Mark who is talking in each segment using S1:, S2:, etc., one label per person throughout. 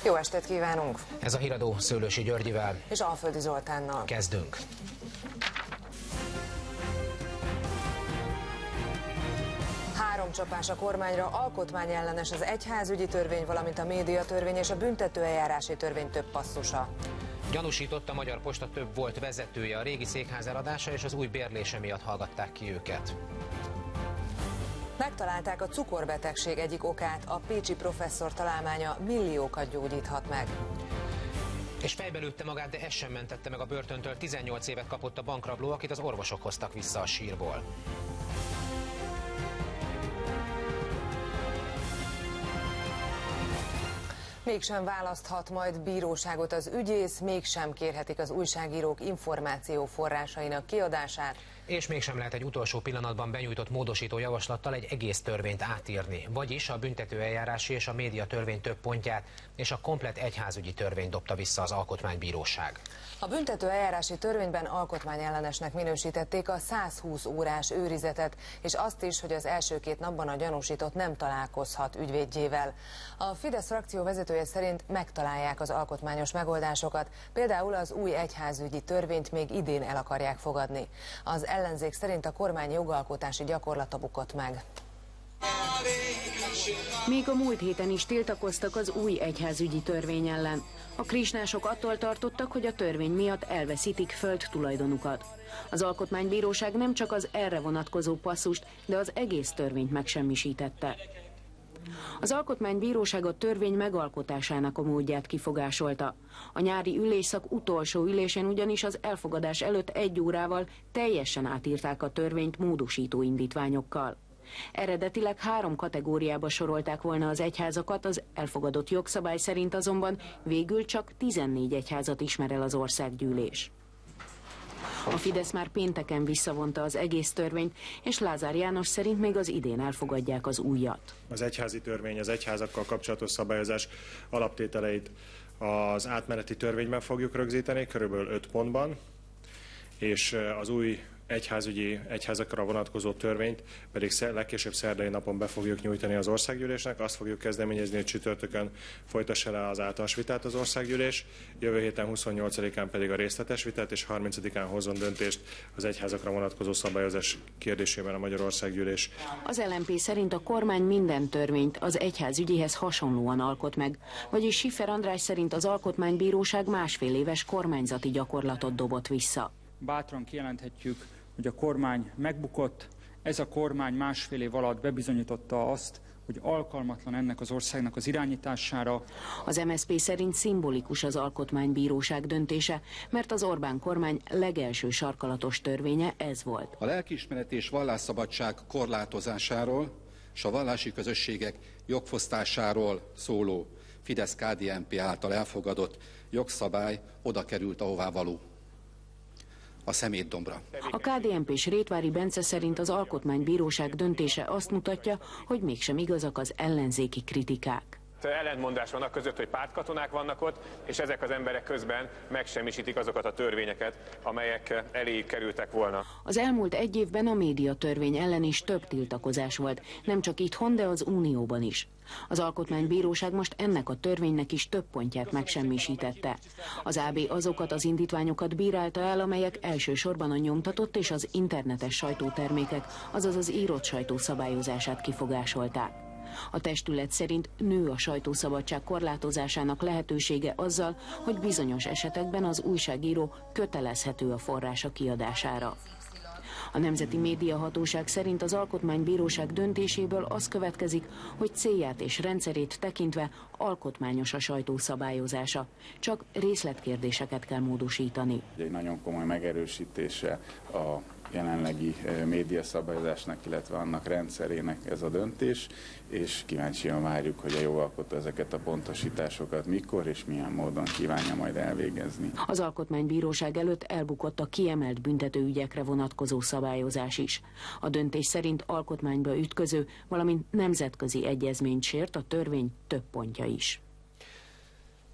S1: Jó estét kívánunk!
S2: Ez a híradó Szőlősi Györgyivel
S1: és Alföldi Zoltánnal.
S2: Kezdünk.
S1: Három csapás a kormányra, alkotmányellenes az egyházügyi törvény, valamint a médiatörvény és a büntetőeljárási törvény több passzusa.
S2: Gyanúsított a Magyar Posta több volt vezetője, a régi székház eladása és az új bérlése miatt hallgatták ki őket.
S1: Megtalálták a cukorbetegség egyik okát, a pécsi professzor találmánya milliókat gyógyíthat meg.
S2: És fejbe lőtte magát, de ez sem mentette meg a börtöntől. 18 évet kapott a bankrabló, akit az orvosok hoztak vissza a sírból.
S1: Mégsem választhat majd bíróságot az ügyész, mégsem kérhetik az újságírók információforrásainak kiadását.
S2: És mégsem lehet egy utolsó pillanatban benyújtott módosító javaslattal egy egész törvényt átírni. Vagyis a büntetőeljárási és a médiatörvény több pontját és a komplett egyházügyi törvényt dobta vissza az Alkotmánybíróság.
S1: A büntetőeljárási törvényben alkotmányellenesnek minősítették a 120 órás őrizetet, és azt is, hogy az első 2 napban a gyanúsított nem találkozhat ügyvédjével. A Fidesz frakció vezetője szerint megtalálják az alkotmányos megoldásokat, például az új egyházügyi törvényt még idén el akarják fogadni. Az ellenzék szerint a kormány jogalkotási gyakorlata bukott meg.
S3: Még a múlt héten is tiltakoztak az új egyházügyi törvény ellen. A krisnások attól tartottak, hogy a törvény miatt elveszítik földtulajdonukat. Az Alkotmánybíróság nem csak az erre vonatkozó passzust, de az egész törvényt megsemmisítette. Az Alkotmánybíróság a törvény megalkotásának a módját kifogásolta. A nyári ülésszak utolsó ülésén ugyanis az elfogadás előtt 1 órával teljesen átírták a törvényt módosító indítványokkal. Eredetileg 3 kategóriába sorolták volna az egyházakat, az elfogadott jogszabály szerint azonban végül csak 14 egyházat ismer el az országgyűlés. A Fidesz már pénteken visszavonta az egész törvényt, és Lázár János szerint még az idén elfogadják az újat.
S4: Az egyházi törvény, az egyházakkal kapcsolatos szabályozás alaptételeit az átmeneti törvényben fogjuk rögzíteni, körülbelül 5 pontban, és az új egyházakra vonatkozó törvényt pedig legkésőbb szerdai napon be fogjuk nyújtani az országgyűlésnek. Azt fogjuk kezdeményezni, hogy csütörtökön folytassa le az általános vitát az országgyűlés, jövő héten 28-án pedig a részletes vitát, és 30-án hozzon döntést az egyházakra vonatkozó szabályozás kérdésében a Magyar Országgyűlés.
S3: Az LMP szerint a kormány minden törvényt az egyházügyéhez hasonlóan alkot meg, vagyis Schiffer András szerint az Alkotmánybíróság 1,5 éves kormányzati gyakorlatot dobott vissza.
S5: Bátran kijelenthetjük, hogy a kormány megbukott, ez a kormány 1,5 év alatt bebizonyította azt, hogy alkalmatlan ennek az országnak az irányítására.
S3: Az MSZP szerint szimbolikus az Alkotmánybíróság döntése, mert az Orbán kormány legelső sarkalatos törvénye ez volt.
S6: A lelkiismeret és vallásszabadság korlátozásáról és a vallási közösségek jogfosztásáról szóló Fidesz-KDNP által elfogadott jogszabály oda került, ahová való. A szemétdombra.
S3: A KDNP-s Rétvári Bence szerint az Alkotmánybíróság döntése azt mutatja, hogy mégsem igazak az ellenzéki kritikák.
S7: Ellentmondás van a között, hogy pártkatonák vannak ott, és ezek az emberek közben megsemmisítik azokat a törvényeket, amelyek eléjük kerültek volna.
S3: Az elmúlt 1 évben a médiatörvény ellen is több tiltakozás volt, nem csak itthon, de az Unióban is. Az Alkotmánybíróság most ennek a törvénynek is több pontját megsemmisítette. Az AB azokat az indítványokat bírálta el, amelyek elsősorban a nyomtatott és az internetes sajtótermékek, azaz az írott sajtó szabályozását kifogásolták. A testület szerint nő a sajtószabadság korlátozásának lehetősége azzal, hogy bizonyos esetekben az újságíró kötelezhető a forrása kiadására. A Nemzeti Médiahatóság szerint az Alkotmánybíróság döntéséből az következik, hogy célját és rendszerét tekintve alkotmányos a sajtó szabályozása. Csak részletkérdéseket kell módosítani.
S8: Egy nagyon komoly megerősítése a jelenlegi médiaszabályozásnak, illetve annak rendszerének ez a döntés, és kíváncsian várjuk, hogy a jogalkotó ezeket a pontosításokat mikor és milyen módon kívánja majd elvégezni.
S3: Az Alkotmánybíróság előtt elbukott a kiemelt büntetőügyekre vonatkozó szabályozás is. A döntés szerint alkotmányba ütköző, valamint nemzetközi egyezményt sért a törvény több pontja is.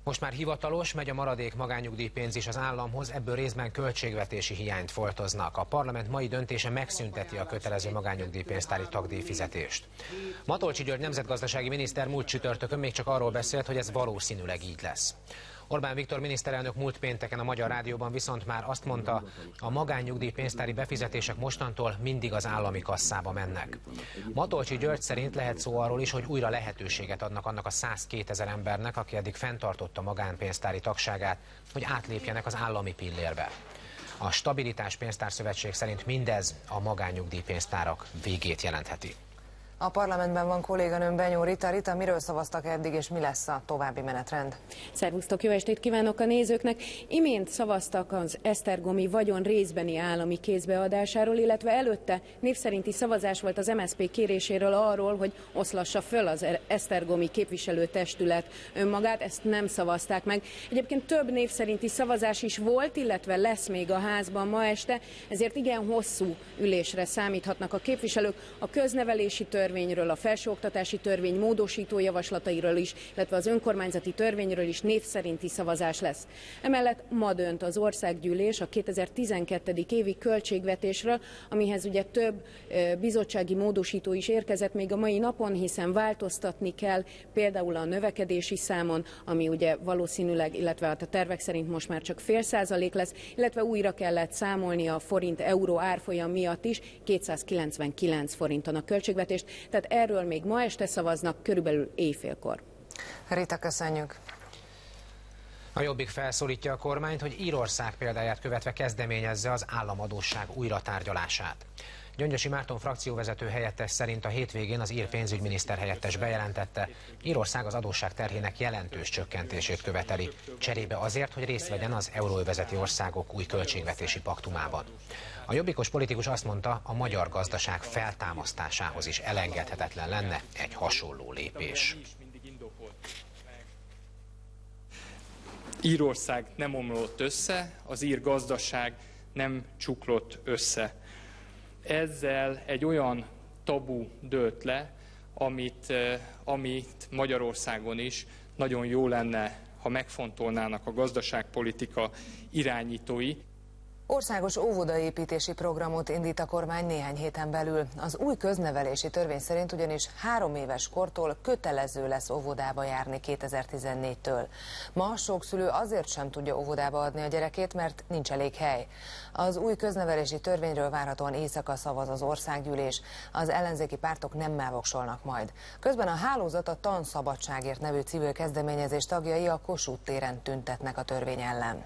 S2: Most már hivatalos, megy a maradék magánnyugdíjpénz is az államhoz, ebből részben költségvetési hiányt foltoznak. A parlament mai döntése megszünteti a kötelező magánnyugdíjpénztári tagdíjfizetést. Matolcsy György nemzetgazdasági miniszter múlt csütörtökön még csak arról beszélt, hogy ez valószínűleg így lesz. Orbán Viktor miniszterelnök múlt pénteken a Magyar Rádióban viszont már azt mondta, a magánnyugdíjpénztári befizetések mostantól mindig az állami kasszába mennek. Matolcsy György szerint lehet szó arról is, hogy újra lehetőséget adnak annak a 102 000 embernek, aki eddig fenntartotta magánpénztári tagságát, hogy átlépjenek az állami pillérbe. A Stabilitás Pénztárszövetség szerint mindez a magánnyugdíjpénztárak végét jelentheti.
S1: A parlamentben van kolléganőm Benyó Rita. Rita, miről szavaztak eddig, és mi lesz a további menetrend?
S3: Szervusztok, jó estét kívánok a nézőknek! Imént szavaztak az esztergomi vagyon részbeni állami kézbeadásáról, illetve előtte név szerinti szavazás volt az MSZP kéréséről arról, hogy oszlassa föl az esztergomi képviselőtestület önmagát, ezt nem szavazták meg. Egyébként több név szerinti szavazás is volt, illetve lesz még a házban ma este, ezért igen hosszú ülésre számíthatnak a képviselők. A köznevelési törvényről, a felsőoktatási törvény módosító javaslatairól is, illetve az önkormányzati törvényről is név szerinti szavazás lesz. Emellett ma dönt az országgyűlés a 2012. évi költségvetésről, amihez ugye több bizottsági módosító is érkezett még a mai napon, hiszen változtatni kell például a növekedési számon, ami ugye valószínűleg, illetve a tervek szerint most már csak 0,5% lesz, illetve újra kellett számolni a forint-euró árfolyam miatt is 299 forinton a költségvetést. Tehát erről még ma este szavaznak, körülbelül éjfélkor.
S1: Rita, köszönjük!
S2: A Jobbik felszólítja a kormányt, hogy Írország példáját követve kezdeményezze az államadósság újratárgyalását. Gyöngyösi Márton frakcióvezető helyettes szerint a hétvégén az ír pénzügyminiszter helyettes bejelentette, Írország az adósság terhének jelentős csökkentését követeli, cserébe azért, hogy részt vegyen az euróövezeti országok új költségvetési paktumában. A jobbikos politikus azt mondta, a magyar gazdaság feltámasztásához is elengedhetetlen lenne egy hasonló lépés.
S5: Írország nem omlott össze, az ír gazdaság nem csuklott össze. Ezzel egy olyan tabu dőlt le, amit Magyarországon is nagyon jó lenne, ha megfontolnának a gazdaságpolitika irányítói.
S1: Országos óvodaépítési programot indít a kormány néhány héten belül. Az új köznevelési törvény szerint ugyanis 3 éves kortól kötelező lesz óvodába járni 2014-től. Ma sok szülő azért sem tudja óvodába adni a gyerekét, mert nincs elég hely. Az új köznevelési törvényről várhatóan éjszaka szavaz az országgyűlés. Az ellenzéki pártok nemmel voksolnak majd. Közben a hálózat a Tanszabadságért nevű civil kezdeményezés tagjai a Kossuth téren tüntetnek a törvény ellen.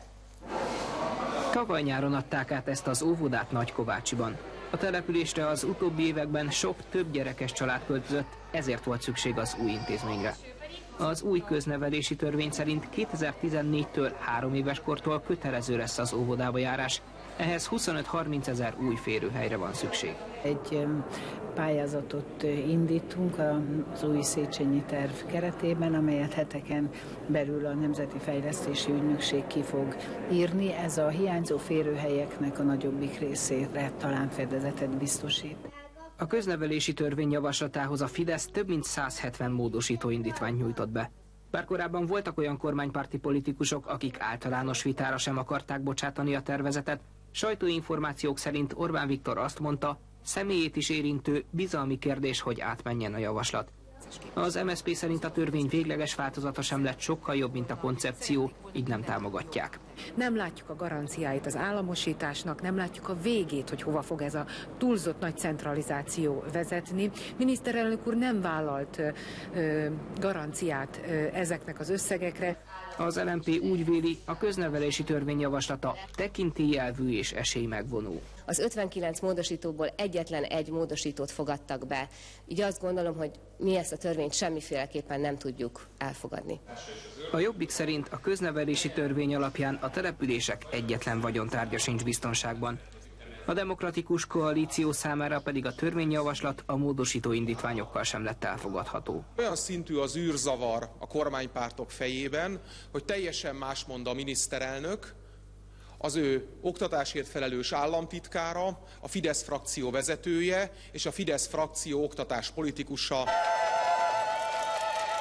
S9: Tavaly nyáron adták át ezt az óvodát Nagykovácsiban. A településre az utóbbi években sok több gyerekes család költözött, ezért volt szükség az új intézményre. Az új köznevelési törvény szerint 2014-től 3 éves kortól kötelező lesz az óvodába járás. Ehhez 25-30 ezer új férőhelyre van szükség.
S10: Egy pályázatot indítunk az új Széchenyi terv keretében, amelyet heteken belül a Nemzeti Fejlesztési Ügynökség ki fog írni. Ez a hiányzó férőhelyeknek a nagyobbik részére talán fedezetet biztosít.
S9: A köznevelési törvény javaslatához a Fidesz több mint 170 módosító indítványt nyújtott be. Bár korábban voltak olyan kormánypárti politikusok, akik általános vitára sem akarták bocsátani a tervezetet, sajtóinformációk szerint Orbán Viktor azt mondta, személyét is érintő bizalmi kérdés, hogy átmenjen a javaslat. Az MSZP szerint a törvény végleges változata sem lett sokkal jobb, mint a koncepció, így nem támogatják.
S11: Nem látjuk a garanciáit az államosításnak, nem látjuk a végét, hogy hova fog ez a túlzott nagy centralizáció vezetni. Miniszterelnök úr nem vállalt garanciát ezeknek az összegekre.
S9: Az LMP úgy véli, a köznevelési törvényjavaslata tekintélyelvű és esélymegvonó.
S12: Az 59 módosítóból egyetlen egy módosítót fogadtak be. Így azt gondolom, hogy mi ezt a törvényt semmiféleképpen nem tudjuk elfogadni.
S9: A Jobbik szerint a köznevelési törvény alapján a települések egyetlen vagyontárgya sincs biztonságban. A demokratikus koalíció számára pedig a törvényjavaslat a módosító indítványokkal sem lett elfogadható.
S13: Olyan szintű az űrzavar a kormánypártok fejében, hogy teljesen más mond a miniszterelnök, az ő oktatásért felelős államtitkára, a Fidesz frakció vezetője és a Fidesz frakció oktatáspolitikusa.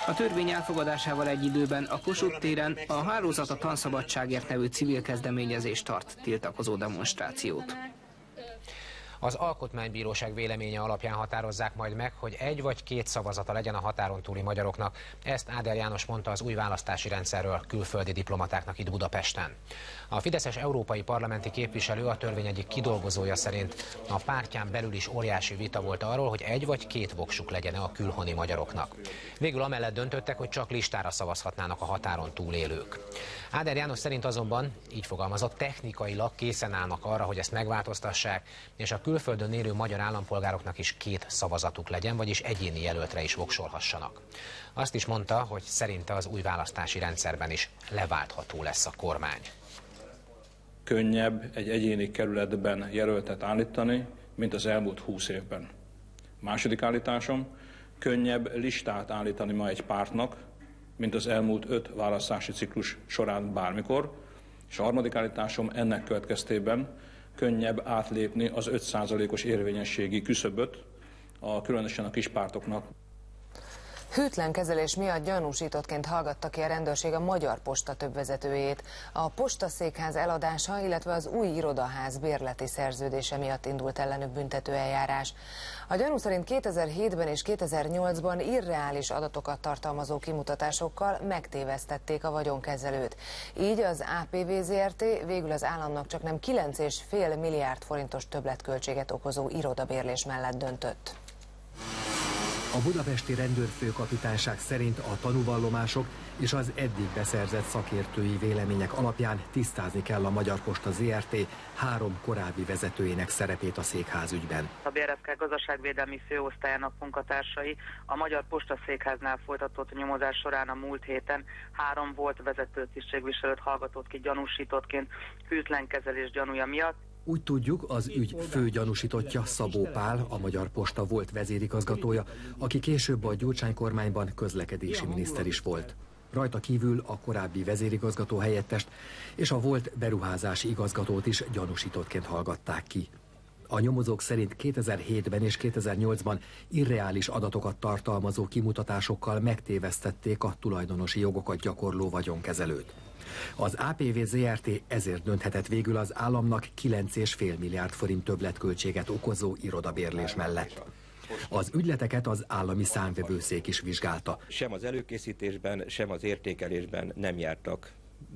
S9: A törvény elfogadásával egy időben a Kossuth téren a Hálózat a Tanszabadságért nevű civil kezdeményezés tart tiltakozó demonstrációt.
S2: Az Alkotmánybíróság véleménye alapján határozzák majd meg, hogy egy vagy két szavazata legyen a határon túli magyaroknak. Ezt Áder János mondta az új választási rendszerről külföldi diplomatáknak itt Budapesten. A fideszes európai parlamenti képviselő a törvény egyik kidolgozója szerint a pártján belül is óriási vita volt arról, hogy egy vagy két voksuk legyen a külhoni magyaroknak. Végül amellett döntöttek, hogy csak listára szavazhatnának a határon túlélők. Áder János szerint azonban, így fogalmazott, technikailag készen állnak arra, hogy ezt megváltoztassák, és a külföldön élő magyar állampolgároknak is két szavazatuk legyen, vagyis egyéni jelöltre is voksolhassanak. Azt is mondta, hogy szerinte az új választási rendszerben is leváltható lesz a kormány.
S14: Könnyebb egy egyéni kerületben jelöltet állítani, mint az elmúlt 20 évben. Második állításom, könnyebb listát állítani ma egy pártnak, mint az elmúlt 5 választási ciklus során bármikor, és a harmadik állításom, ennek következtében könnyebb átlépni az 5%-os érvényességi küszöböt, különösen a kispártoknak.
S1: Hűtlen kezelés miatt gyanúsítottként hallgatta ki a rendőrség a Magyar Posta több vezetőjét. A postaszékház eladása, illetve az új irodaház bérleti szerződése miatt indult ellenük büntetőeljárás. A gyanú szerint 2007-ben és 2008-ban irreális adatokat tartalmazó kimutatásokkal megtévesztették a vagyonkezelőt. Így az APV Zrt. Végül az államnak csaknem 9,5 milliárd forintos többletköltséget okozó irodabérlés mellett döntött.
S15: A budapesti rendőrfőkapitányság szerint a tanúvallomások és az eddig beszerzett szakértői vélemények alapján tisztázni kell a Magyar Posta Zrt. 3 korábbi vezetőjének szerepét a székházügyben.
S16: A BRFK gazdaságvédelmi főosztályának munkatársai a Magyar Posta székháznál folytatott nyomozás során a múlt héten 3 volt vezető tisztségviselőt hallgatott ki gyanúsítottként hűtlen kezelés gyanúja miatt.
S15: Úgy tudjuk, az ügy fő gyanúsítottja Szabó Pál, a Magyar Posta volt vezérigazgatója, aki később a Gyurcsány kormányban közlekedési miniszter is volt. Rajta kívül a korábbi vezérigazgató helyettest és a volt beruházási igazgatót is gyanúsítottként hallgatták ki. A nyomozók szerint 2007-ben és 2008-ban irreális adatokat tartalmazó kimutatásokkal megtévesztették a tulajdonosi jogokat gyakorló vagyonkezelőt. Az APV Zrt. Ezért dönthetett végül az államnak 9,5 milliárd forint többletköltséget okozó irodabérlés mellett. Az ügyleteket az állami számvevőszék is vizsgálta.
S17: Sem az előkészítésben, sem az értékelésben nem jártak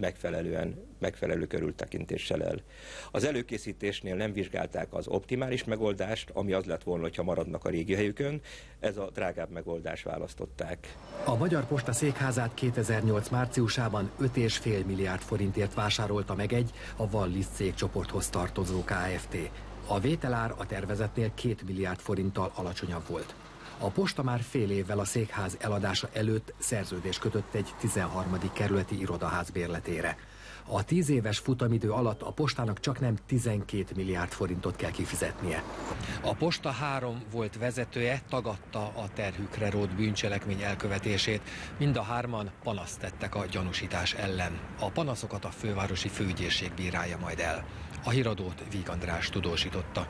S17: megfelelő körültekintéssel el. Az előkészítésnél nem vizsgálták az optimális megoldást, ami az lett volna, hogyha maradnak a régi helyükön, ez a drágább megoldást választották.
S15: A Magyar Posta székházát 2008 márciusában 5,5 milliárd forintért vásárolta meg egy a Wallis cégcsoporthoz tartozó Kft. A vételár a tervezetnél 2 milliárd forinttal alacsonyabb volt. A posta már fél évvel a székház eladása előtt szerződést kötött egy 13. kerületi irodaház bérletére. A 10 éves futamidő alatt a postának csaknem 12 milliárd forintot kell kifizetnie. A posta 3 volt vezetője tagadta a terhükre rótt bűncselekmény elkövetését. Mind a 3-an panaszt tettek a gyanúsítás ellen. A panaszokat a fővárosi főügyészség bírálja majd el. A híradót Víg András tudósította.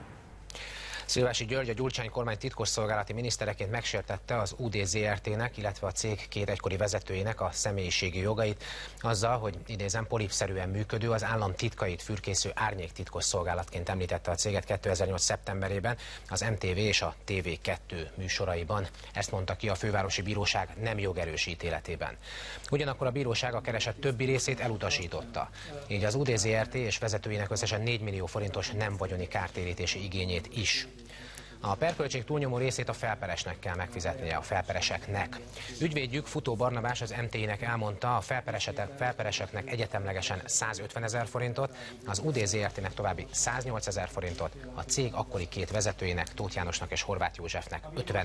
S2: Szilvási György a Gyurcsány kormány titkosszolgálati minisztereként megsértette az UD Zrt.-nek, illetve a cég 2 egykori vezetőjének a személyiségi jogait, azzal, hogy idézem, polipszerűen működő, az állam titkait fürkésző árnyék titkosszolgálatként említette a céget 2008. szeptemberében az MTV és a TV2 műsoraiban. Ezt mondta ki a fővárosi bíróság nem jogerős ítéletében. Ugyanakkor a bíróság a kereset többi részét elutasította. Így az UD Zrt. És vezetőinek összesen 4 millió forintos nem vagyoni kártérítési igényét is. A perköltség túlnyomó részét a felperesnek kell megfizetnie, a felpereseknek. Ügyvédjük Futó Barnabás az MT-nek elmondta, a felpereseknek egyetemlegesen 150 000 forintot, az UD Zrt.-nek további 108 000 forintot, a cég akkori 2 vezetőinek, Tóth Jánosnak és Horváth Józsefnek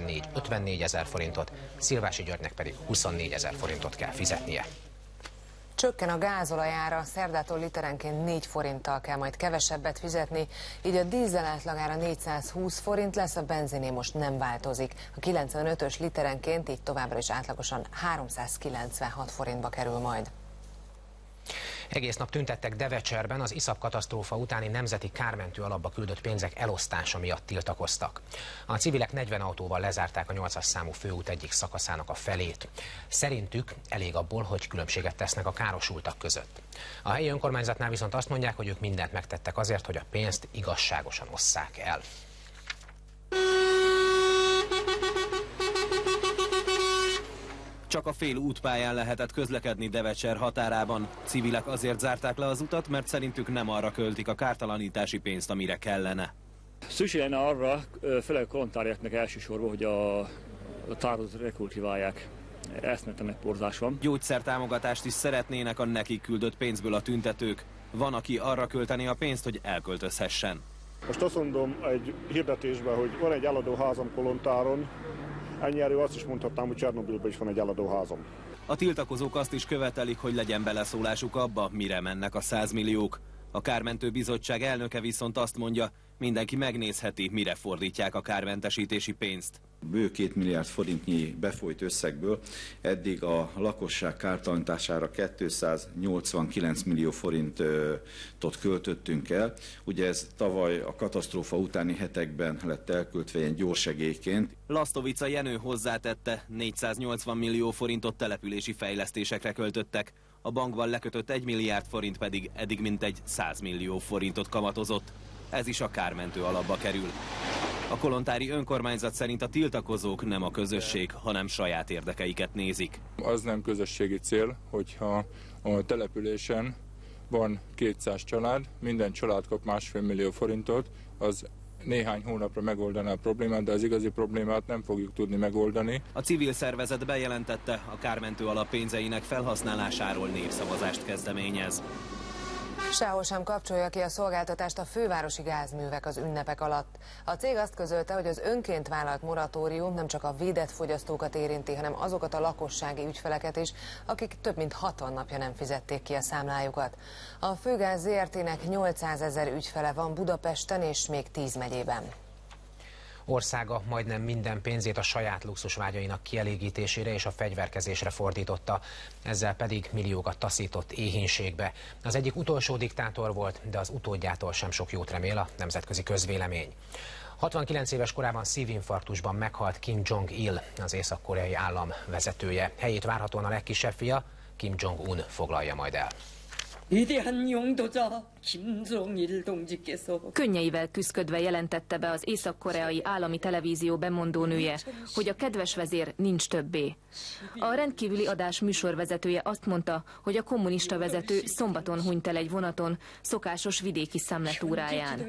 S2: 54 000 forintot, Szilvási Györgynek pedig 24 000 forintot kell fizetnie.
S1: Csökken a gázolajára, szerdától literenként 4 forinttal kell majd kevesebbet fizetni, így a dízel átlagára 420 forint lesz, a benziné most nem változik. A 95-ös literenként így továbbra is átlagosan 396 forintba kerül majd.
S2: Egész nap tüntettek Devecserben, az iszap katasztrófa utáni nemzeti kármentő alapba küldött pénzek elosztása miatt tiltakoztak. A civilek 40 autóval lezárták a 8-as számú főút egyik szakaszának a felét. Szerintük elég abból, hogy különbséget tesznek a károsultak között. A helyi önkormányzatnál viszont azt mondják, hogy ők mindent megtettek azért, hogy a pénzt igazságosan osszák el.
S18: Csak a fél útpályán lehetett közlekedni Devecser határában. Civilek azért zárták le az utat, mert szerintük nem arra költik a kártalanítási pénzt, amire kellene.
S19: Szükség lenne arra, főleg a kolontáriaknak elsősorban, hogy a tározat rekultiválják. Eszmetlenek porzás van.
S18: Gyógyszertámogatást is szeretnének a nekik küldött pénzből a tüntetők. Van, aki arra költeni a pénzt, hogy elköltözhessen.
S20: Most azt mondom egy hirdetésben, hogy van egy eladóházam Kolontáron, ennyi erő azt is mondhatnám, hogy Csernobilben is van egy eladóházam.
S18: A tiltakozók azt is követelik, hogy legyen beleszólásuk abba, mire mennek a 100 milliók. A Kármentő Bizottság elnöke viszont azt mondja, mindenki megnézheti, mire fordítják a kármentesítési pénzt.
S21: Bő 2 milliárd forintnyi befolyt összegből eddig a lakosság kártalanítására 289 millió forintot költöttünk el. Ugye ez tavaly a katasztrófa utáni hetekben lett elköltve ilyen gyorsegélyként.
S18: Lasztovica Jenő hozzátette, 480 millió forintot települési fejlesztésekre költöttek. A bankban lekötött 1 milliárd forint pedig eddig mintegy 100 millió forintot kamatozott. Ez is a kármentő alapba kerül. A kolontári önkormányzat szerint a tiltakozók nem a közösség, hanem saját érdekeiket nézik.
S22: Az nem közösségi cél, hogyha a településen van 200 család, minden család kap 1,5 millió forintot, az néhány hónapra megoldaná a problémát, de az igazi problémát nem fogjuk tudni megoldani.
S18: A civil szervezet bejelentette, a kármentő alap pénzeinek felhasználásáról népszavazást kezdeményez.
S1: Sehol sem kapcsolja ki a szolgáltatást a fővárosi gázművek az ünnepek alatt. A cég azt közölte, hogy az önként vállalt moratórium nem csak a védett fogyasztókat érinti, hanem azokat a lakossági ügyfeleket is, akik több mint 60 napja nem fizették ki a számlájukat. A Főgáz ZRT-nek 800 000 ügyfele van Budapesten és még 10 megyében.
S2: Országa majdnem minden pénzét a saját luxusvágyainak kielégítésére és a fegyverkezésre fordította, ezzel pedig milliókat taszított éhínségbe. Az egyik utolsó diktátor volt, de az utódjától sem sok jót remél a nemzetközi közvélemény. 69 éves korában szívinfarktusban meghalt Kim Jong-il, az észak-koreai állam vezetője. Helyét várhatóan a legkisebb fia, Kim Jong-un foglalja majd el.
S23: Könnyeivel küszködve jelentette be az észak-koreai állami televízió bemondónője, hogy a kedves vezér nincs többé. A rendkívüli adás műsorvezetője azt mondta, hogy a kommunista vezető szombaton hunyt el egy vonaton, szokásos vidéki szemletúráján.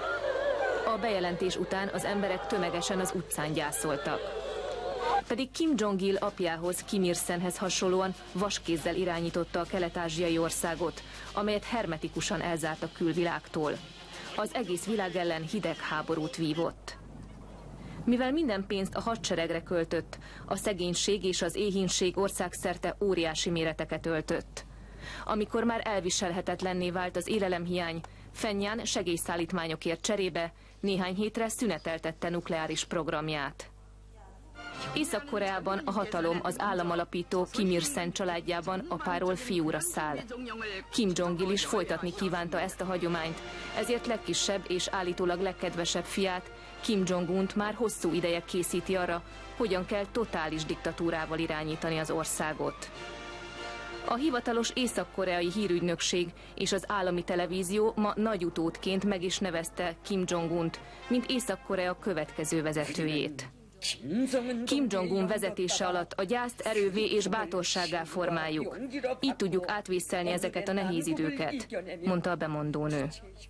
S23: A bejelentés után az emberek tömegesen az utcán gyászoltak. Pedig Kim Jong-il apjához, Kim Il-senhez hasonlóan vaskézzel irányította a kelet-ázsiai országot, amelyet hermetikusan elzárt a külvilágtól. Az egész világ ellen hidegháborút vívott. Mivel minden pénzt a hadseregre költött, a szegénység és az éhínség országszerte óriási méreteket öltött. Amikor már elviselhetetlenné vált az élelemhiány, Phenján segélyszállítmányokért cserébe néhány hétre szüneteltette nukleáris programját. Észak-Koreában a hatalom az államalapító Kim Il-sen családjában apáról fiúra száll. Kim Jong-il is folytatni kívánta ezt a hagyományt, ezért legkisebb és állítólag legkedvesebb fiát, Kim Jong-unt már hosszú ideje készíti arra, hogyan kell totális diktatúrával irányítani az országot. A hivatalos észak-koreai hírügynökség és az állami televízió ma nagy utódként meg is nevezte Kim Jong-unt, mint Észak-Korea következő vezetőjét. Kim Jong-un vezetése alatt a gyászt erővé és bátorsággá formáljuk. Így tudjuk átvészelni ezeket a nehéz időket, mondta a bemondónő.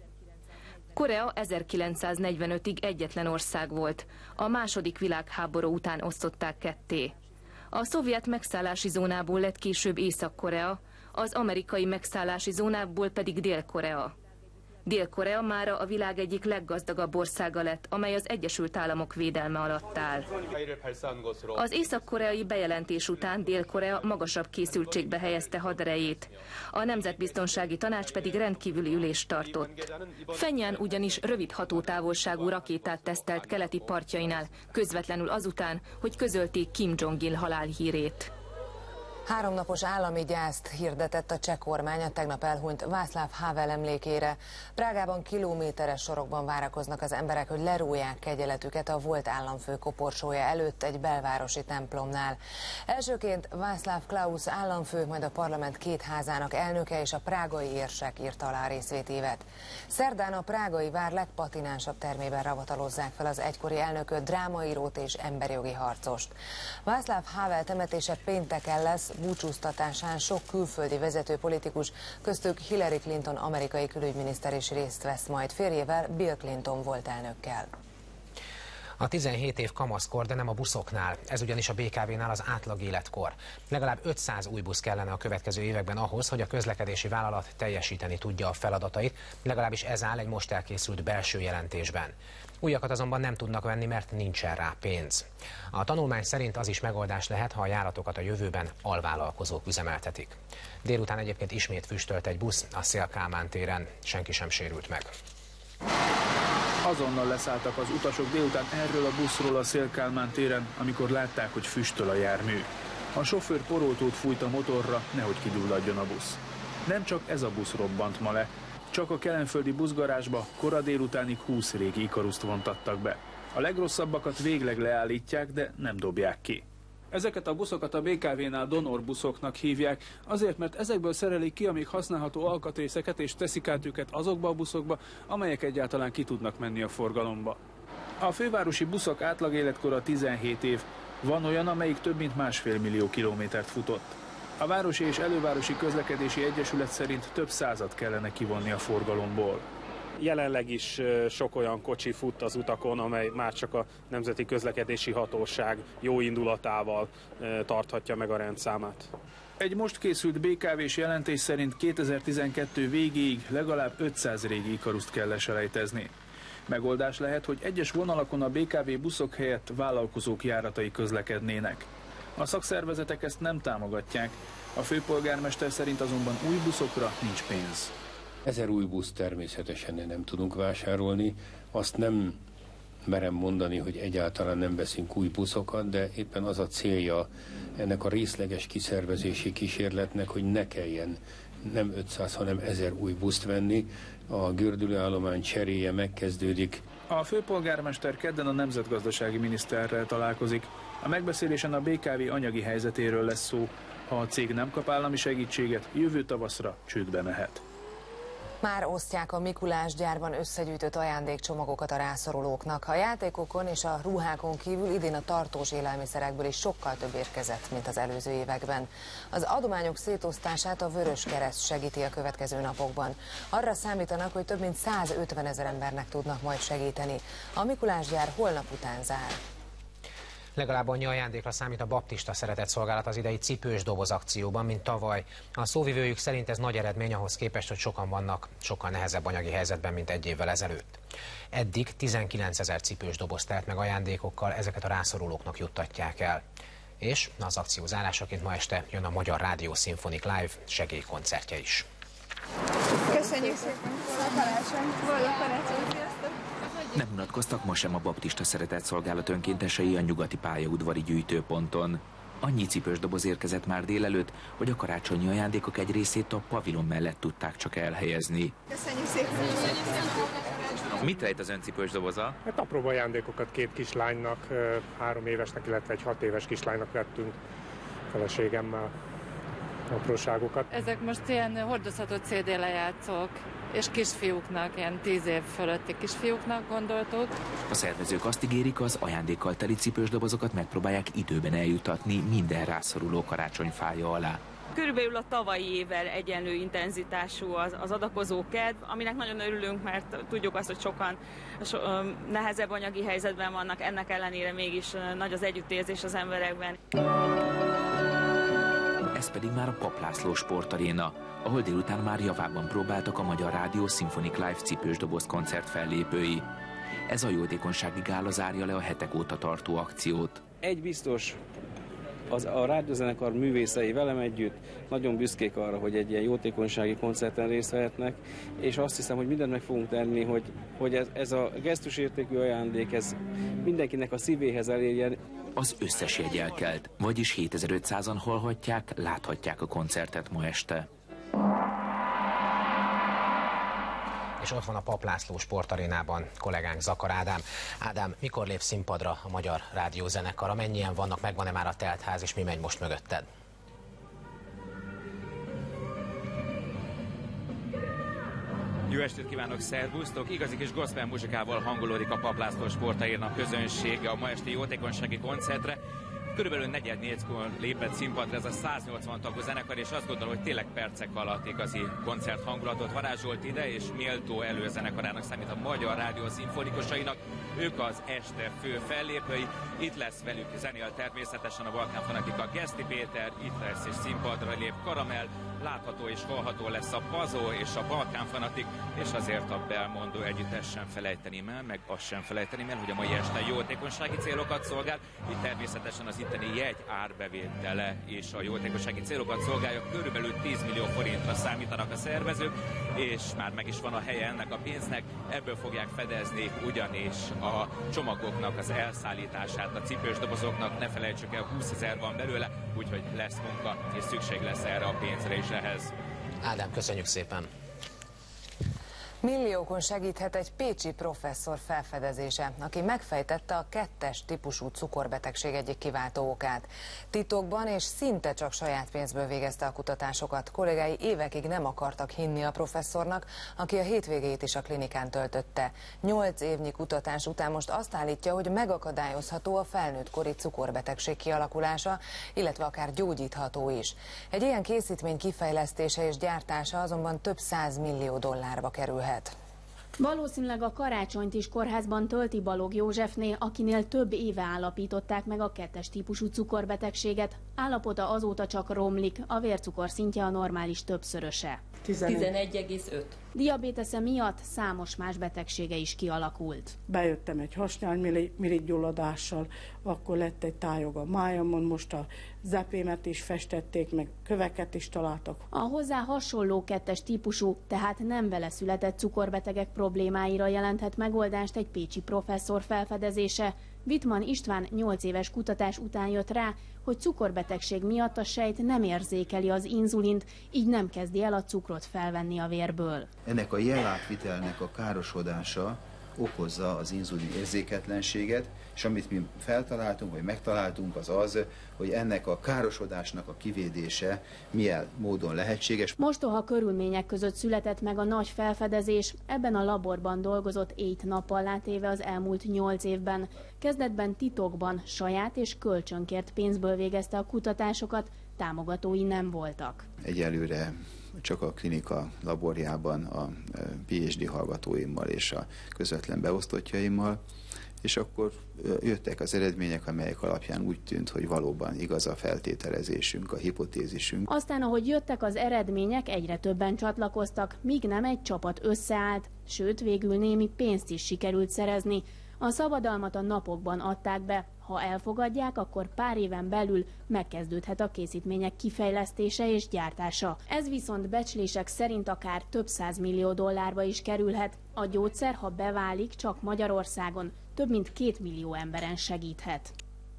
S23: Korea 1945-ig egyetlen ország volt. A második világháború után osztották ketté. A szovjet megszállási zónából lett később Észak-Korea, az amerikai megszállási zónából pedig Dél-Korea. Dél-Korea mára a világ egyik leggazdagabb országa lett, amely az Egyesült Államok védelme alatt áll. Az észak-koreai bejelentés után Dél-Korea magasabb készültségbe helyezte haderejét. A Nemzetbiztonsági Tanács pedig rendkívüli ülést tartott. Phenján ugyanis rövid hatótávolságú rakétát tesztelt keleti partjainál, közvetlenül azután, hogy közölték Kim Jong-il halálhírét.
S1: 3 napos állami gyászt hirdetett a cseh kormány a tegnap elhunyt Václav Havel emlékére. Prágában kilométeres sorokban várakoznak az emberek, hogy leróják kegyeletüket a volt államfő koporsója előtt egy belvárosi templomnál. Elsőként Václav Klaus államfő, majd a parlament 2 házának elnöke és a prágai érsek írta alá részvétévet. Szerdán a prágai vár legpatinánsabb termében ravatalozzák fel az egykori elnököt, drámaírót és emberjogi harcost. Václav Havel temetése pénteken lesz, búcsúztatásán sok külföldi vezető politikus, köztük Hillary Clinton amerikai külügyminiszter is részt vesz majd férjével, Bill Clinton volt elnökkel.
S2: A 17 év kamaszkor, de nem a buszoknál. Ez ugyanis a BKV-nál az átlag életkor. Legalább 500 új busz kellene a következő években ahhoz, hogy a közlekedési vállalat teljesíteni tudja a feladatait, legalábbis ez áll egy most elkészült belső jelentésben. Újakat azonban nem tudnak venni, mert nincsen rá pénz. A tanulmány szerint az is megoldás lehet, ha a járatokat a jövőben alvállalkozók üzemeltetik. Délután egyébként ismét füstölt egy busz a Széll-Kálmán téren, senki sem sérült meg.
S4: Azonnal leszálltak az utasok délután erről a buszról a Széll-Kálmán téren, amikor látták, hogy füstöl a jármű. A sofőr poroltót fújt a motorra, nehogy kigyulladjon a busz. Nem csak ez a busz robbant ma le. Csak a kelenföldi buszgarázsba kora délutánig 20 régi Ikaruszt vontattak be. A legrosszabbakat végleg leállítják, de nem dobják ki. Ezeket a buszokat a BKV-nál donorbuszoknak hívják, azért, mert ezekből szerelik ki a még használható alkatrészeket és teszik át őket azokba a buszokba, amelyek egyáltalán ki tudnak menni a forgalomba. A fővárosi buszok átlag életkora 17 év, van olyan, amelyik több mint 1,5 millió kilométert futott. A Városi és Elővárosi Közlekedési Egyesület szerint több százat kellene kivonni a forgalomból.
S6: Jelenleg is sok olyan kocsi fut az utakon, amely már csak a Nemzeti Közlekedési Hatóság jó indulatával tarthatja meg a rendszámát.
S4: Egy most készült BKV-s jelentés szerint 2012 végéig legalább 500 régi Ikaruszt kell leselejtezni. Megoldás lehet, hogy egyes vonalakon a BKV buszok helyett vállalkozók járatai közlekednének. A szakszervezetek ezt nem támogatják, a főpolgármester szerint azonban új buszokra nincs pénz.
S7: 1000 új busz természetesen nem tudunk vásárolni, azt nem merem mondani, hogy egyáltalán nem veszünk új buszokat, de éppen az a célja ennek a részleges kiszervezési kísérletnek, hogy ne kelljen nem 500, hanem 1000 új buszt venni. A gördülőállomány cseréje megkezdődik.
S4: A főpolgármester kedden a nemzetgazdasági miniszterrel találkozik. A megbeszélésen a BKV anyagi helyzetéről lesz szó. Ha a cég nem kap állami segítséget, jövő tavaszra csődbe mehet.
S1: Már osztják a Mikulás gyárban összegyűjtött ajándékcsomagokat a rászorulóknak. A játékokon és a ruhákon kívül idén a tartós élelmiszerekből is sokkal több érkezett, mint az előző években. Az adományok szétosztását a Vöröskereszt segíti a következő napokban. Arra számítanak, hogy több mint 150 000 embernek tudnak majd segíteni. A Mikulás gyár holnap után zár.
S2: Legalább annyi ajándékra számít a baptista szeretetszolgálat az idei cipős doboz akcióban, mint tavaly. A szóvivőjük szerint ez nagy eredmény ahhoz képest, hogy sokan vannak sokkal nehezebb anyagi helyzetben, mint egy évvel ezelőtt. Eddig 19 000 cipős doboz telt meg ajándékokkal, ezeket a rászorulóknak juttatják el. És az akció zárásaként ma este jön a Magyar Rádió Szimfonik Live segélykoncertje is.
S24: Köszönjük szépen! Boldog karácsony!
S25: Nem unatkoztak ma sem a baptista szeretetszolgálat önkéntesei a nyugati pályaudvari gyűjtőponton. Annyi cipős doboz érkezett már délelőtt, hogy a karácsonyi ajándékok egy részét a pavilon mellett tudták csak elhelyezni.
S24: Köszönjük szépen!
S25: Mit rejt az ön cipős doboza?
S26: Hát apróbb ajándékokat 2 kislánynak, 3 évesnek, illetve egy 6 éves kislánynak vettünk feleségemmel apróságokat.
S27: Ezek most ilyen hordozható CD lejátszók, és kisfiúknak, ilyen 10 év fölötti kisfiúknak gondoltuk.
S25: A szervezők azt ígérik, az ajándékkal teli cipős dobozokat megpróbálják időben eljutatni minden rászoruló karácsonyfája alá.
S28: Körülbelül a tavalyi évvel egyenlő intenzitású az adakozó kedv, aminek nagyon örülünk, mert tudjuk azt, hogy sokan nehezebb anyagi helyzetben vannak, ennek ellenére mégis nagy az együttérzés az emberekben.
S25: Ez pedig már a Papp László sportaréna, ahol délután már javában próbáltak a Magyar Rádió Szimfonik Live cipős doboz koncert fellépői. Ez a jótékonysági gála zárja le a hetek óta tartó akciót.
S29: Egy biztos, a rádiózenekar művészei velem együtt nagyon büszkék arra, hogy egy ilyen jótékonysági koncerten részt vehetnek, és azt hiszem, hogy mindent meg fogunk tenni, hogy ez a gesztusértékű ajándék ez mindenkinek a szívéhez elérjen.
S25: Az összes jegy elkelt, vagyis 7500-an hallhatják, láthatják a koncertet ma este.
S2: És ott van a Papp László sportarénában kollégánk Zakar Ádám. Ádám, mikor lép színpadra a Magyar Rádiózenekar? Mennyien vannak, megvan-e már a teltház, és mi megy most mögötted?
S3: Jó estét kívánok, szervusztok! Igazi kis gospel muzsikával hangolódik a Papp László sportaréna közönsége a ma esti jótékonysági koncertre. Körülbelül 4:45-kor lépett színpadra ez a 180 tagú zenekar, és azt gondolom, hogy tényleg percek alatt igazi koncert hangulatot varázsolt ide, és méltó előzenekarának számít a Magyar Rádió szimfonikusainak. Ők az este fő fellépői. Itt lesz velük zenél természetesen a Balkán Fanatika Geszti Péter, itt lesz és színpadra lép Karamell, látható és hallható lesz a Pazó és a Balkán Fanatik, és azért a Belmondo együttes sem felejteném el, meg azt sem felejteném el, hogy a mai este jótékonysági célokat szolgál. Itt természetesen az itteni jegy árbevétele és a jótékonysági célokat szolgálja. Körülbelül 10 millió forintra számítanak a szervezők, és már meg is van a helye ennek a pénznek. Ebből fogják fedezni ugyanis a csomagoknak az elszállítását, a cipős dobozoknak. Ne felejtsük el, 20 000 van belőle, úgyhogy lesz munka, és szükség lesz erre a pénzre is ehhez.
S2: Ádám, köszönjük szépen!
S1: Milliókon segíthet egy pécsi professzor felfedezése, aki megfejtette a 2-es típusú cukorbetegség egyik kiváltó okát. Titokban és szinte csak saját pénzből végezte a kutatásokat. Kollégái évekig nem akartak hinni a professzornak, aki a hétvégét is a klinikán töltötte. 8 évnyi kutatás után most azt állítja, hogy megakadályozható a felnőttkori cukorbetegség kialakulása, illetve akár gyógyítható is. Egy ilyen készítmény kifejlesztése és gyártása azonban több 100 millió dollárba kerülhet.
S5: Valószínűleg a karácsonyt is kórházban tölti Balogh Józsefné, akinél több éve állapították meg a 2-es típusú cukorbetegséget. Állapota azóta csak romlik, a vércukor szintje a normális többszöröse.
S8: 11,5.
S5: Diabétesze miatt számos más betegsége is kialakult.
S9: Bejöttem egy hasnyálmirigy gyulladással, akkor lett egy tájog a májamon, most a zepémet is festették, meg köveket is találtak.
S5: A hozzá hasonló 2-es típusú, tehát nem vele született cukorbetegek problémáira jelenthet megoldást egy pécsi professzor felfedezése. Wittmann István 8 éves kutatás után jött rá, hogy cukorbetegség miatt a sejt nem érzékeli az inzulint, így nem kezdi el a cukrot felvenni a vérből.
S10: Ennek a jelátvitelnek a károsodása okozza az inzulin érzéketlenséget, és amit mi feltaláltunk, vagy megtaláltunk, az az, hogy ennek a károsodásnak a kivédése milyen módon lehetséges.
S5: Mostoha körülmények között született meg a nagy felfedezés, ebben a laborban dolgozott 8 nappal látéve az elmúlt 8 évben. Kezdetben titokban, saját és kölcsönkért pénzből végezte a kutatásokat, támogatói nem voltak.
S10: Egyelőre csak a klinika laborjában a PhD hallgatóimmal és a közvetlen beosztottjaimmal, és akkor jöttek az eredmények, amelyek alapján úgy tűnt, hogy valóban igaz a feltételezésünk, a hipotézisünk.
S5: Aztán, ahogy jöttek az eredmények, egyre többen csatlakoztak, míg nem egy csapat összeállt, sőt végül némi pénzt is sikerült szerezni. A szabadalmat a napokban adták be. Ha elfogadják, akkor pár éven belül megkezdődhet a készítmények kifejlesztése és gyártása. Ez viszont becslések szerint akár több 100 millió dollárba is kerülhet. A gyógyszer, ha beválik, csak Magyarországon több mint 2 millió emberen segíthet.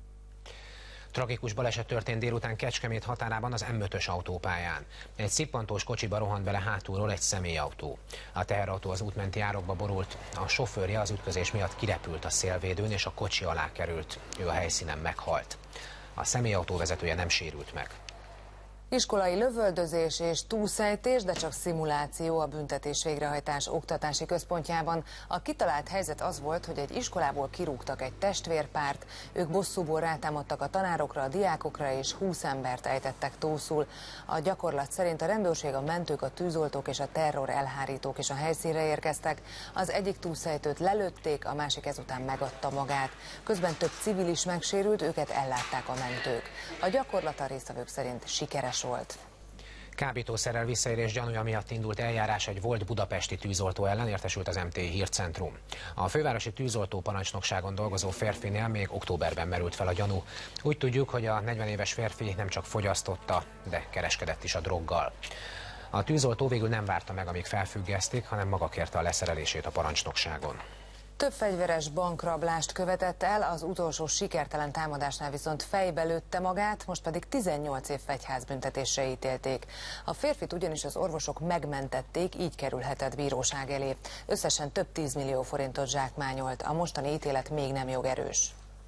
S2: Tragikus baleset történt délután Kecskemét határában az M5-ös autópályán. Egy szippantós kocsiba rohant bele hátulról egy személyautó. A teherautó az útmenti árokba borult, a sofőrje az ütközés miatt kirepült a szélvédőn és a kocsi alá került. Ő a helyszínen meghalt. A személyautó vezetője nem sérült meg.
S1: Iskolai lövöldözés és túlszejtés, de csak szimuláció a büntetés végrehajtás oktatási központjában. A kitalált helyzet az volt, hogy egy iskolából kirúgtak egy testvérpárt, ők bosszúból rátámadtak a tanárokra, a diákokra és 20 embert ejtettek túlszul. A gyakorlat szerint a rendőrség, a mentők, a tűzoltók és a terror elhárítók is a helyszínre érkeztek. Az egyik túlszejtőt lelőtték, a másik ezután megadta magát. Közben több civil is megsérült, őket ellátták a mentők. A gyakorlat a résztvevők szerint sikeres volt.
S2: Kábítószerrel visszaélés gyanúja miatt indult eljárás egy volt budapesti tűzoltó ellen, értesült az MT Hírcentrum. A fővárosi tűzoltó parancsnokságon dolgozó férfinél még októberben merült fel a gyanú. Úgy tudjuk, hogy a 40 éves férfi nem csak fogyasztotta, de kereskedett is a droggal. A tűzoltó végül nem várta meg, amíg felfüggesztik, hanem maga kérte a leszerelését a parancsnokságon.
S1: Több fegyveres bankrablást követett el, az utolsó sikertelen támadásnál viszont fejbe lőtte magát, most pedig 18 év fegyházbüntetésre ítélték. A férfit ugyanis az orvosok megmentették, így kerülhetett bíróság elé. Összesen több 10 millió forintot zsákmányolt. A mostani ítélet még nem jogerős.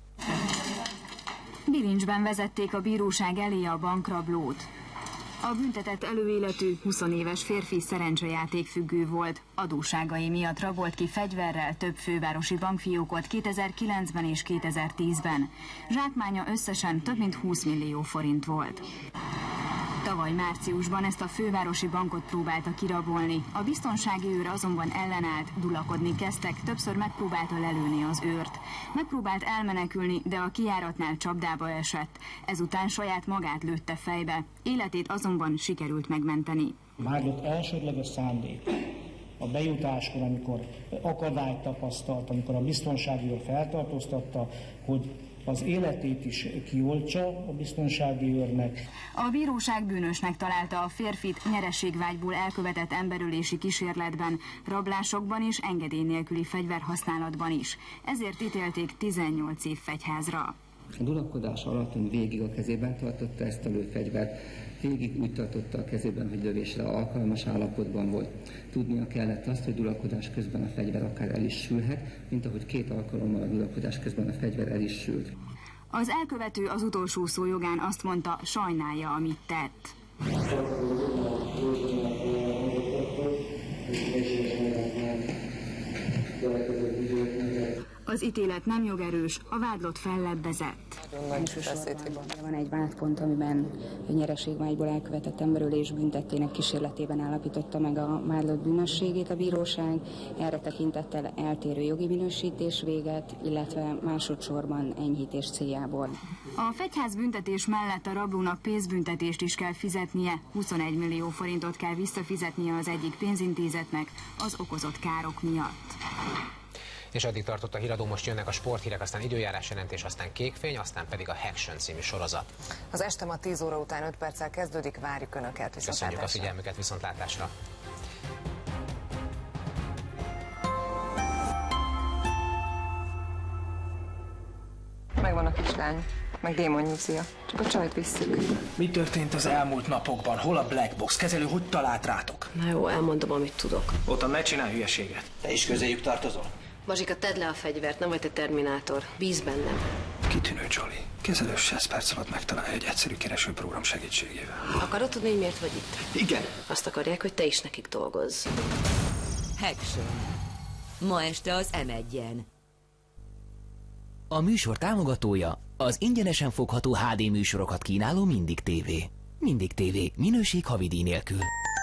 S11: Bilincsben vezették a bíróság elé a bankrablót. A büntetett előéletű 20 éves férfi szerencsejátékfüggő volt. Adósságai miatt rabolt ki fegyverrel több fővárosi bankfiókot 2009-ben és 2010-ben. Zsákmánya összesen több mint 20 millió forint volt. Tavaly márciusban ezt a fővárosi bankot próbálta kirabolni. A biztonsági őr azonban ellenállt, dulakodni kezdtek, többször megpróbálta lelőni az őrt. Megpróbált elmenekülni, de a kijáratnál csapdába esett. Ezután saját magát lőtte fejbe. Életét azonban sikerült megmenteni.
S12: Márlott elsődleges szándék a bejutáskor, amikor akadályt tapasztalt, amikor a biztonsági őr feltartóztatta, hogy az életét is kioltsa a biztonsági őrnek.
S11: A bíróság bűnösnek találta a férfit nyereségvágyból elkövetett emberölési kísérletben, rablásokban és engedély nélküli fegyverhasználatban is. Ezért ítélték 18 év fegyházra.
S13: A dulakodás alatt végig a kezében tartotta ezt a lőfegyvert, végig úgy tartotta a kezében, hogy lövésre alkalmas állapotban volt. Tudnia kellett azt, hogy dulakodás közben a fegyver akár el is sülhet, mint ahogy 2 alkalommal a dulakodás közben a fegyver el is sült.
S11: Az elkövető az utolsó szó jogán azt mondta, sajnálja, amit tett. Az ítélet nem jogerős, a vádlott fellebbezett.
S14: Van egy vádpont, amiben nyereségvágyból elkövetett emberölés büntettének kísérletében állapította meg a vádlott bűnösségét a bíróság. Erre tekintettel eltérő jogi minősítés véget, illetve másodszorban enyhítés céljából.
S11: A fegyházbüntetés mellett a rablónak pénzbüntetést is kell fizetnie, 21 millió forintot kell visszafizetnie az egyik pénzintézetnek az okozott károk miatt.
S2: És eddig tartott a híradó, most jönnek a sporthírek, aztán időjárásjelentés, aztán Kékfény, aztán pedig a Action című sorozat.
S1: Az este ma 10 óra után 5 perccel kezdődik, várjuk Önöket.
S2: Köszönjük a figyelmüket, viszontlátásra!
S24: Megvan a kislány, meg démonnyúzia. Csak a csajt visszük.
S15: Mi történt az elmúlt napokban? Hol a Black Box? Kezelő hogy talált rátok?
S16: Na jó, elmondom, amit tudok.
S15: Otan, ne csinálj hülyeséget. Te is közéjük tartozol?
S16: Bazsika, tedd le a fegyvert, nem vagy te Terminátor. Bíz bennem.
S15: Kitűnő, Jolly. Kezelő 100 perc alatt megtalálja egy egyszerű keresőprogram segítségével.
S16: Akarod tudni, hogy miért vagy itt?
S15: Igen.
S16: Azt akarják, hogy te is nekik dolgozz.
S17: Action. Ma este az M1-en.
S19: A műsor támogatója az ingyenesen fogható HD műsorokat kínáló Mindig TV. Mindig TV. Minőség havidíj nélkül.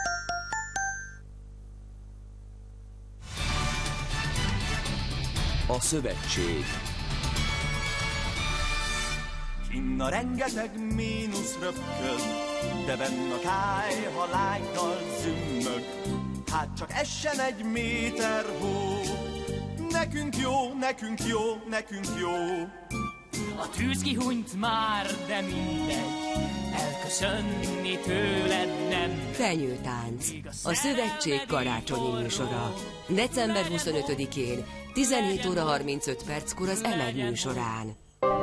S20: A szövetség.
S30: Kinn a rengeteg mínusz röpköd, de benn a kály, ha lágynal zümmög. Hát csak essen 1 méter hó, nekünk jó, nekünk jó, nekünk jó.
S31: A tűz kihunyt már, de mindegy, elköszönni tőled nem.
S17: Fenyőtánc, a szövetség karácsonyi műsora. December 25-én, 17 óra 35 perckor az M1 műsorán.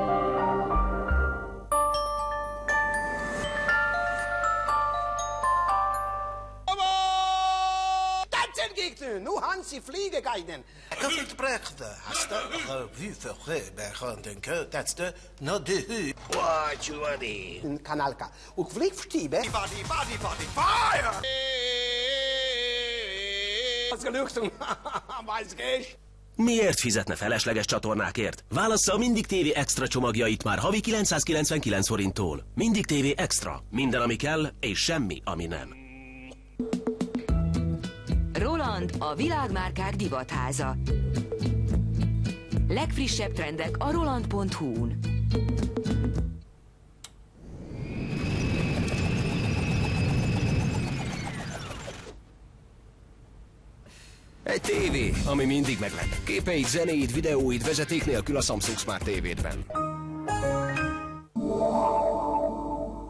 S30: Nu Hansi Fliegegeiden. Gefühlt Brechte, hast du wie für Bergen Kötetste, no de Hü. What you are in Kanalka. Und Fliegstiebe. Body, fire! Was gelöksung? Weiß ich.
S20: Miért fizetne felesleges csatornákért? Válassza a Mindig TV Extra csomagjait már havi 999 forinttól. Mindig TV Extra. Minden, ami kell, és semmi, ami nem.
S17: Roland, a világmárkák divatháza. Legfrissebb trendek a roland.hu-n.
S20: Egy tévé, ami mindig meglep. Képeid, zenéid, videóid vezeték nélkül a Samsung Smart TV-ben.